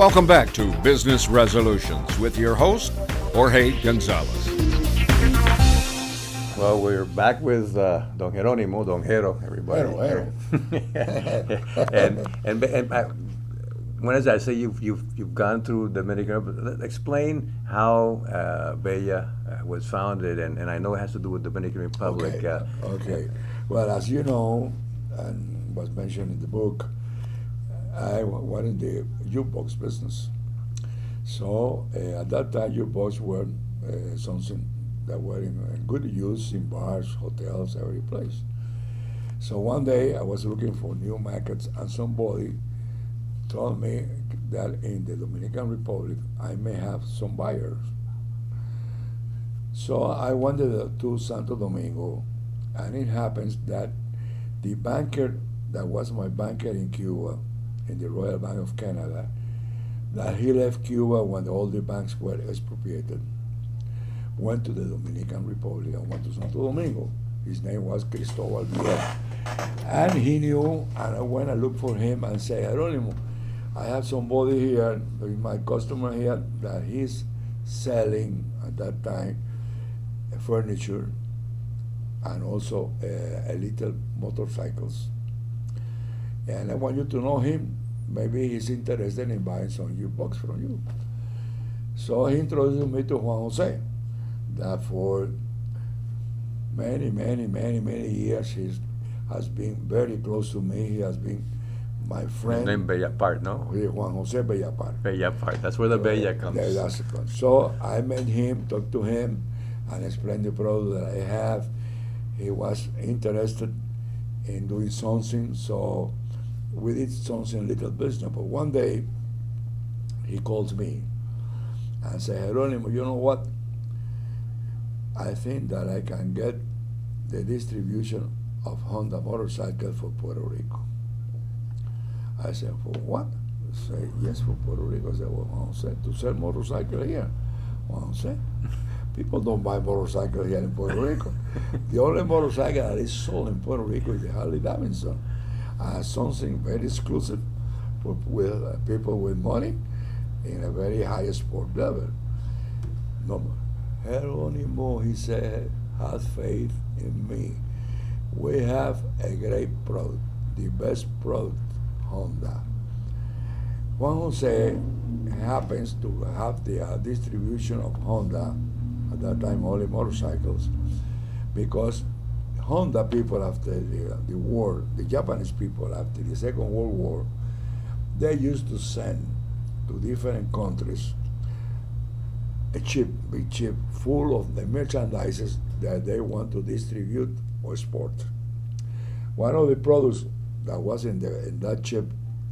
Welcome back to Business Resolutions with your host, Jorge Gonzalez. Well, we're back with Don Jerónimo, Don Jero, everybody. and when as I say you've gone through Dominican Republic, explain how Bella was founded, and I know it has to do with Dominican Republic. Okay. Well, as you know, and was mentioned in the book, I was in the jukebox business. So at that time, jukebox were something that were in good use in bars, hotels, every place. So one day I was looking for new markets, and somebody told me that in the Dominican Republic I may have some buyers. So I wandered to Santo Domingo, and it happens that the banker that was my banker in Cuba, in the Royal Bank of Canada, that he left Cuba when all the banks were expropriated, went to the Dominican Republic and went to Santo Domingo. His name was Cristobal Vieira. And he knew, and I went and looked for him and said, Jerónimo, I have somebody here, my customer here, that he's selling at that time furniture and also a little motorcycles. And I want you to know him. Maybe he's interested in buying some jukebox from you. So he introduced me to Juan Jose, that for many years he has been very close to me. He has been my friend. His name Bellapart, no? Juan Jose Bellapart. Bellapart, that's where the Bella comes. So I met him, talked to him, and explained the product that I have. He was interested in doing something, so we did something little business. But one day he calls me and said, Jerónimo, you know what? I think that I can get the distribution of Honda motorcycles for Puerto Rico. I said, for what? He said, yes, for Puerto Rico. I said, well, Juan Jose, to sell motorcycles here. Juan Jose, people don't buy motorcycles here in Puerto Rico. The only motorcycle that is sold in Puerto Rico is the Harley Davidson. Something very exclusive with people with money in a very high sport level. No, Jerónimo, he said, have faith in me. We have a great product, the best product, Honda. Juan Jose happens to have the distribution of Honda, at that time only motorcycles, because Honda people after the war, the Japanese people after the Second World War, they used to send to different countries a big ship full of the merchandises that they want to distribute or export. One of the products that was in that ship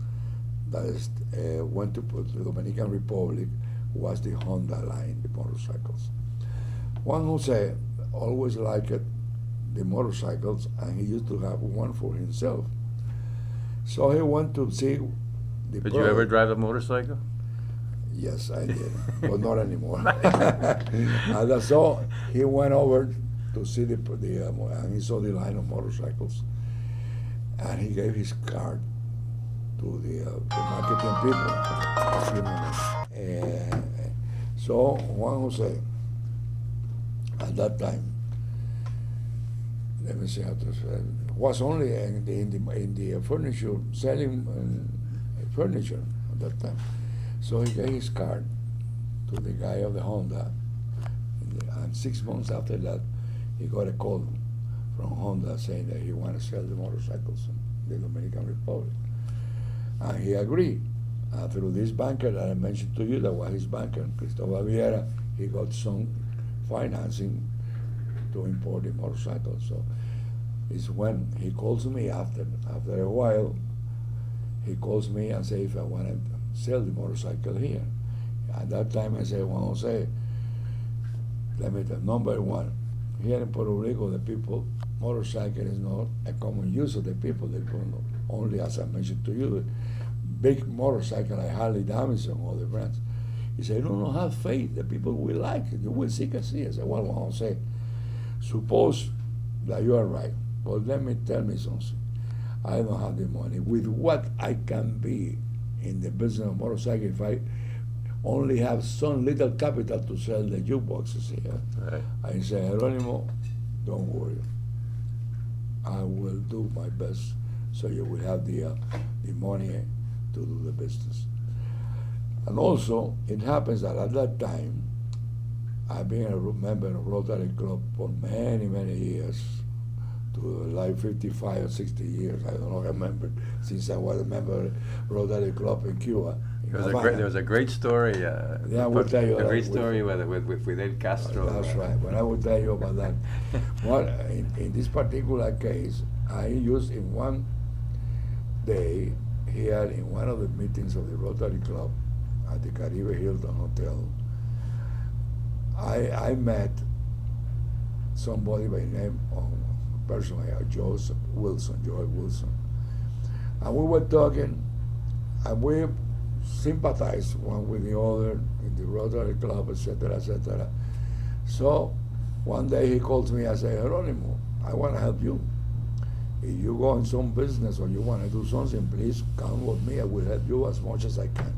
that went to the Dominican Republic was the Honda line, the motorcycles. Juan Jose always liked the motorcycles, and he used to have one for himself. So he went to see the Did you ever drive a motorcycle? Yes, I did, but not anymore. And so he went over to see and he saw the line of motorcycles, and he gave his card to the marketing people. So Juan Jose, at that time, let me see how to say, was only in the furniture, selling furniture at that time. So he gave his card to the guy of the Honda, and 6 months after that, he got a call from Honda saying that he wanted to sell the motorcycles in the Dominican Republic. And he agreed. Through this banker that I mentioned to you, that was his banker, Cristobal Vieira, he got some financing to import the motorcycles. So it's when he calls me after a while, he calls me and says if I want to sell the motorcycle here. At that time I said, Juan Jose, let me tell you, number one, here in Puerto Rico, the people, motorcycle is not a common use of the people. They only, as I mentioned to you, big motorcycle like Harley Davidson or the brands. He said, no, have faith. The people will like it. You will see. I said, well, Juan Jose, suppose that you are right, but let me tell me something. I don't have the money. With what I can be in the business of motorcycle if I only have some little capital to sell the jukeboxes here. Right. I say, Geronimo, don't worry. I will do my best so you will have the money to do the business. And also, it happens that at that time, I've been a member of Rotary Club for many, many years, to like 55 or 60 years. I don't remember, since I was a member of Rotary Club in Cuba. There was a great story. Yeah, I will tell you. A great story with Fidel Castro. That's right, but I will tell you about that. Well, in this particular case, I used in one day here in one of the meetings of the Rotary Club at the Caribe Hilton Hotel, I met somebody by name of personally, Joe Wilson. And we were talking, and we sympathized one with the other in the Rotary Club, etc., etc. So one day he calls me and says, Geronimo, I want to help you. If you go in some business or you want to do something, please come with me. I will help you as much as I can.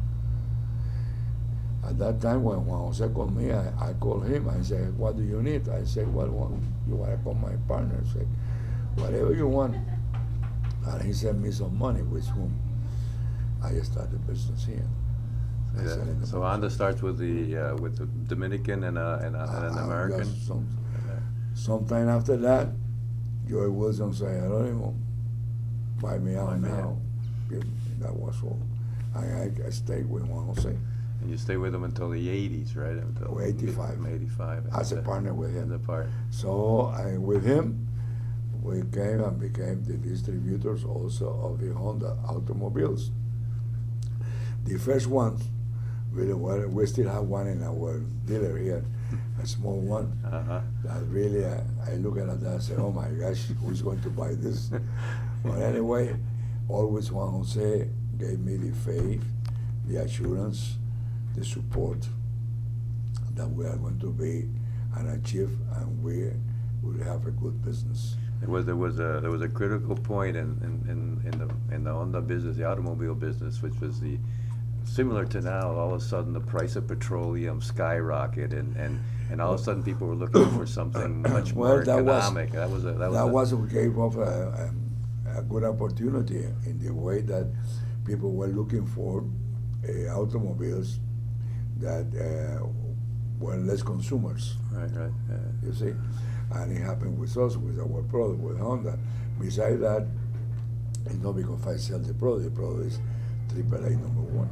At that time, when Juan Jose called me, I called him. I said, what do you need? I said, well, you want to call my partner? I said, whatever you want. And he sent me some money, with whom I started business here. Yeah. So Honda starts with the Dominican and an American. Sometime after that, Joey Wilson said, Geronimo, buy me out now. That was all. I stayed with Juan Jose. And you stayed with him until the 80s, right? Until 85. 85. As a partner with him. As a partner. So with him, we came and became the distributors also of the Honda automobiles. The first ones, really, well, we still have one in our dealer here, a small one. That really, I look at that and say, oh my gosh, who's going to buy this? But anyway, always Juan Jose gave me the faith, the assurance, the support that we are going to be and achieve, and we will have a good business. There was a critical point in the Honda business, the automobile business, which was similar to now. All of a sudden, the price of petroleum skyrocketed, and all of a sudden, people were looking for something much more economic. That gave off a good opportunity in the way that people were looking for automobiles that were less consumers. Right. Yeah. You see, and it happened with us, with our product, with Honda. Besides that, it's not because I sell the product is AAA number one.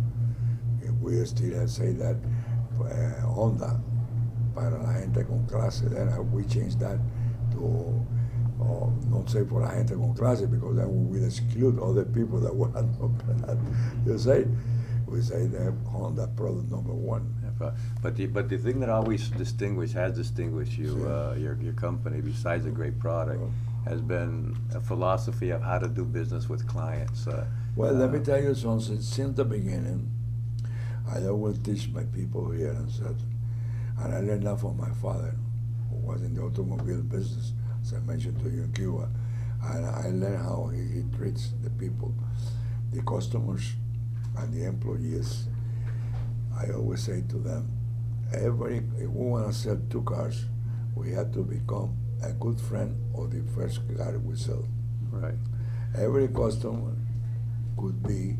We still say that Honda para la gente con clase, then we changed that to not say for la gente con clase, because then we will exclude other people that were not that. You say, we say that Honda product number one. But the thing that always has distinguished you, your company, besides a great product, has been a philosophy of how to do business with clients. Well, let me tell you something. Since the beginning, I always teach my people here and I learned that from my father, who was in the automobile business, as I mentioned to you in Cuba. And I learned how he treats the people, the customers, and the employees. I always say to them, if we want to sell 2 cars, we have to become a good friend of the first car we sell. Right. Every customer could be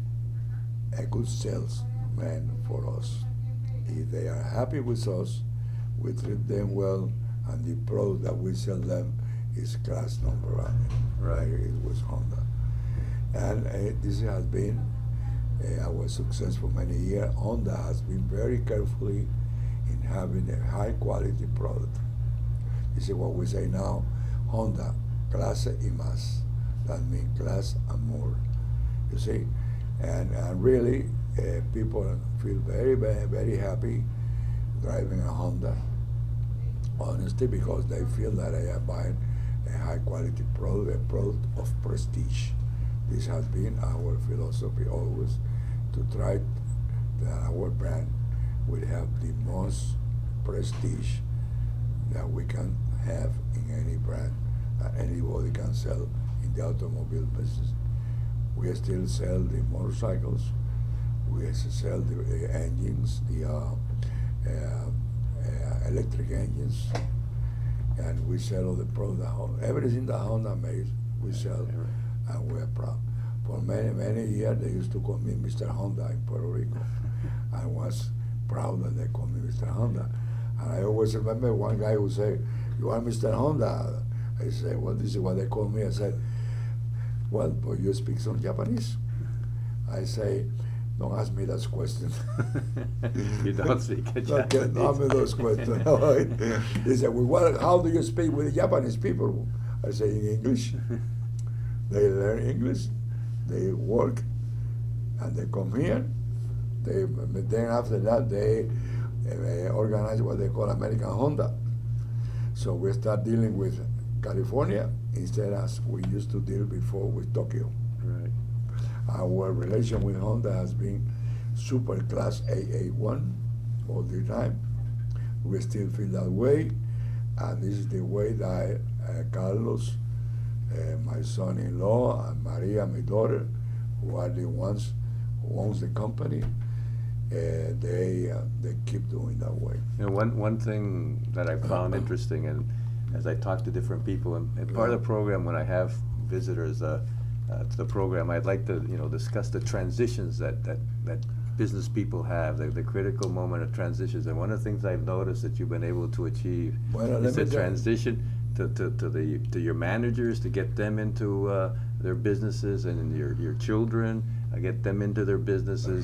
a good salesman for us. If they are happy with us, we treat them well, and the product that we sell them is class number 1. Right. It was Honda. And this has been our success for many years. Honda has been very carefully in having a high quality product. This is what we say now, Honda, clase y más. That means class and more. You see? And really, people feel very, very, very happy driving a Honda, honestly, because they feel that they are buying a high quality product, a product of prestige. This has been our philosophy always, to try that our brand will have the most prestige that we can have in any brand that anybody can sell in the automobile business. We still sell the motorcycles. We still sell the engines, the electric engines, and we sell all the products. Everything that Honda makes, we sell, and we're proud. For many years, they used to call me Mr. Honda in Puerto Rico. I was proud that they called me Mr. Honda. And I always remember one guy who said, "You are Mr. Honda?" I said, "Well, this is what they call me." I said, "Well, but you speak some Japanese?" I say, "Don't ask me those questions." You don't speak Japanese. Don't ask me those questions. He said, "Well, how do you speak with the Japanese people?" I say, "In English." They learn English, they work, and they come here. Then after that, they organize what they call American Honda. So we start dealing with California instead as we used to deal before with Tokyo. Right. Our relation with Honda has been super class AA1 all the time. We still feel that way, and this is the way that Carlos, my son-in-law, and Maria, my daughter, who are the ones who owns the company, they keep doing that way. You know, one thing that I found interesting, and as I talk to different people, and part of the program, when I have visitors to the program, I'd like to discuss the transitions that business people have, the critical moment of transitions. And one of the things I've noticed that you've been able to achieve is the transition to your managers, to get them into their businesses, and your children, get them into their businesses.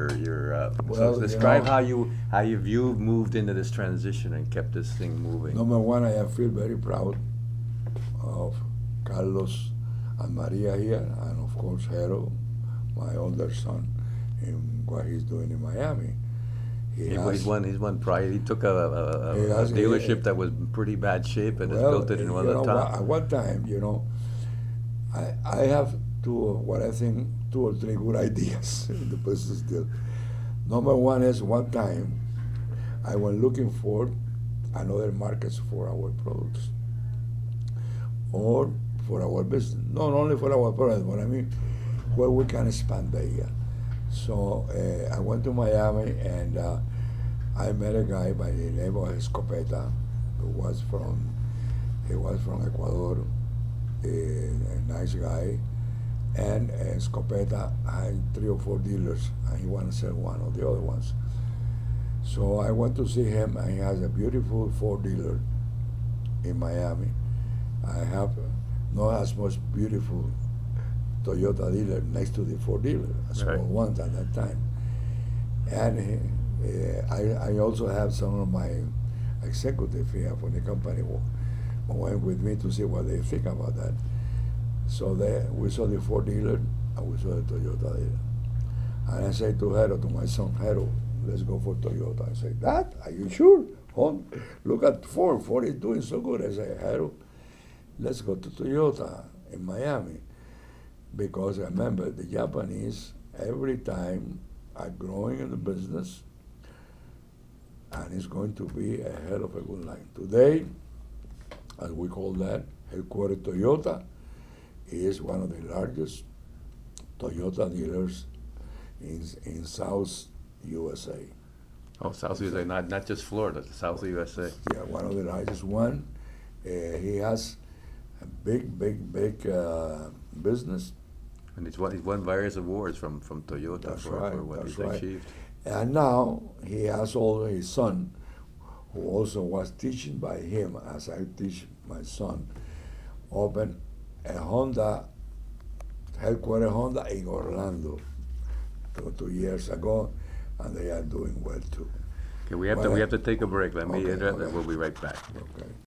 So describe how you've moved into this transition and kept this thing moving. Number one, I feel very proud of Carlos and Maria here, and of course Harold, my older son, in what he's doing in Miami. He's won prize. He took a dealership that was in pretty bad shape and has built it in one of the top. At one time, I have two or three good ideas in the business deal. Number one is, one time I was looking for another markets for our products or for our business. Not only for our products, but I mean where we can expand there. So I went to Miami, and I met a guy by the name of Escopeta, who was from Ecuador, a nice guy. And Escopeta had 3 or 4 dealers, and he wanted to sell one of the other ones. So I went to see him, and he has a beautiful Ford dealer in Miami. I have not as much beautiful Toyota dealer next to the Ford dealer, a small one at that time. And I also have some of my executives here from the company who went with me to see what they think about that. So we saw the Ford dealer, and we saw the Toyota dealer. And I said to Harold, to my son, "Harold, let's go for Toyota." I said, "Dad, are you sure? Look at Ford. Ford is doing so good." I said, "Harold, let's go to Toyota in Miami." Because remember, the Japanese every time are growing in the business, and it's going to be a hell of a good line. Today, as we call that, headquarters Toyota is one of the largest Toyota dealers in South USA. Oh, South USA, not just Florida, South USA. Yeah, one of the largest one. He has a big business. And he's won various awards from Toyota for what he's achieved. And now he has also his son, who also was teaching by him, as I teach my son, opened a Honda, headquarters Honda in Orlando 2 years ago, and they are doing well too. Okay, we have to take a break. We'll be right back. Okay.